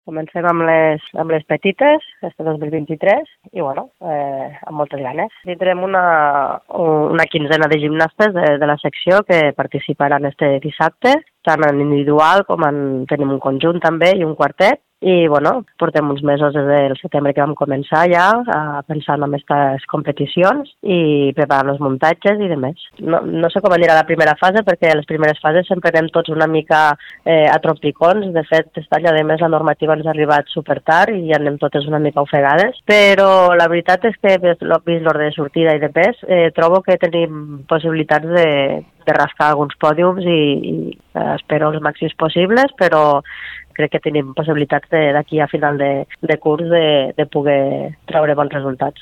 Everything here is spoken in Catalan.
Comencem amb les petites, este 2023, i amb moltes ganes. Tindrem una quinzena de gimnastes de la secció que participaran este dissabte, tant en individual com tenim un conjunt també i un quartet. I portem uns mesos des del setembre que vam començar ja pensant en aquestes competicions i preparant els muntatges i demés. No sé com anirà la primera fase, perquè les primeres fases sempre anem tots una mica a trompicons. De fet, aquest any, a més, la normativa ens ha arribat supertard i ja anem totes una mica ofegades. Però la veritat és que, vist l'ordre de sortida i de pes, trobo que tenim possibilitats de rascar alguns pòdiums i espero els màxims possibles, però crec que tenim possibilitats d'aquí a final de curs de poder treure bons resultats.